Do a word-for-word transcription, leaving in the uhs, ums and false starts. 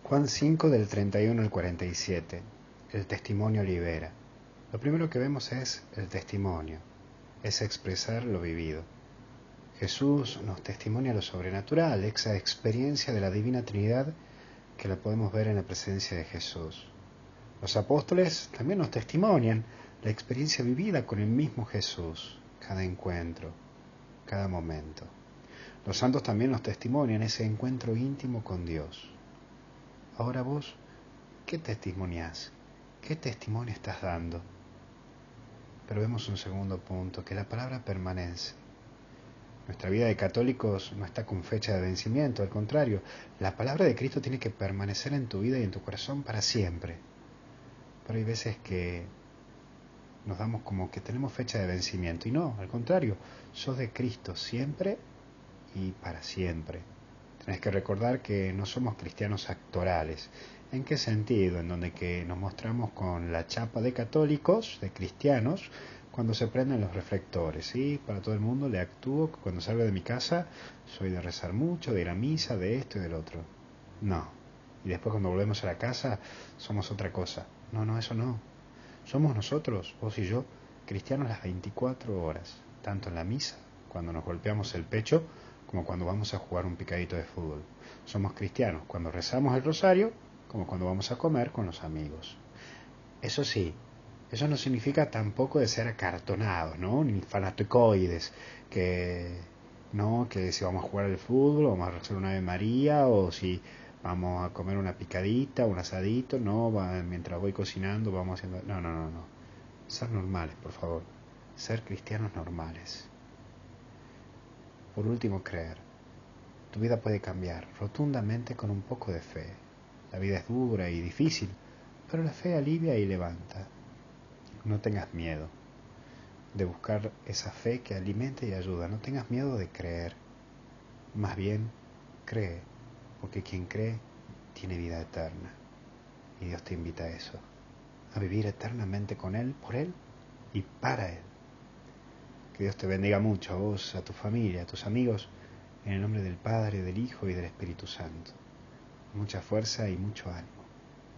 Juan cinco del treinta y uno al cuarenta y siete. El testimonio libera. Lo primero que vemos es el testimonio, es expresar lo vivido. Jesús nos testimonia lo sobrenatural, esa experiencia de la Divina Trinidad que la podemos ver en la presencia de Jesús. Los apóstoles también nos testimonian la experiencia vivida con el mismo Jesús, cada encuentro, cada momento. Los santos también nos testimonian ese encuentro íntimo con Dios. Ahora vos, ¿qué testimoniás? ¿Qué testimonio estás dando? Pero vemos un segundo punto, que la palabra permanece. Nuestra vida de católicos no está con fecha de vencimiento, al contrario, la palabra de Cristo tiene que permanecer en tu vida y en tu corazón para siempre. Pero hay veces que nos damos como que tenemos fecha de vencimiento, y no, al contrario, sos de Cristo siempre y para siempre. Tenés que recordar que no somos cristianos actorales. ¿En qué sentido? En donde que nos mostramos con la chapa de católicos, de cristianos, cuando se prenden los reflectores, ¿sí? Para todo el mundo le actúo que cuando salgo de mi casa soy de rezar mucho, de ir a misa, de esto y del otro. No. Y después cuando volvemos a la casa somos otra cosa. No, no, eso no. Somos nosotros, vos y yo, cristianos las veinticuatro horas, tanto en la misa, cuando nos golpeamos el pecho, como cuando vamos a jugar un picadito de fútbol. Somos cristianos cuando rezamos el rosario, como cuando vamos a comer con los amigos. Eso sí, eso no significa tampoco de ser acartonados, ¿no? Ni fanaticoides, que no, que si vamos a jugar al fútbol, o vamos a rezar una Ave María, o si vamos a comer una picadita, un asadito, no, va, mientras voy cocinando vamos haciendo... No, no, no, no. Ser normales, por favor. Ser cristianos normales. Por último, creer. Tu vida puede cambiar rotundamente con un poco de fe. La vida es dura y difícil, pero la fe alivia y levanta. No tengas miedo de buscar esa fe que alimenta y ayuda. No tengas miedo de creer. Más bien, cree, porque quien cree tiene vida eterna. Y Dios te invita a eso, a vivir eternamente con Él, por Él y para Él. Que Dios te bendiga mucho, a vos, a tu familia, a tus amigos, en el nombre del Padre, del Hijo y del Espíritu Santo. Mucha fuerza y mucho ánimo.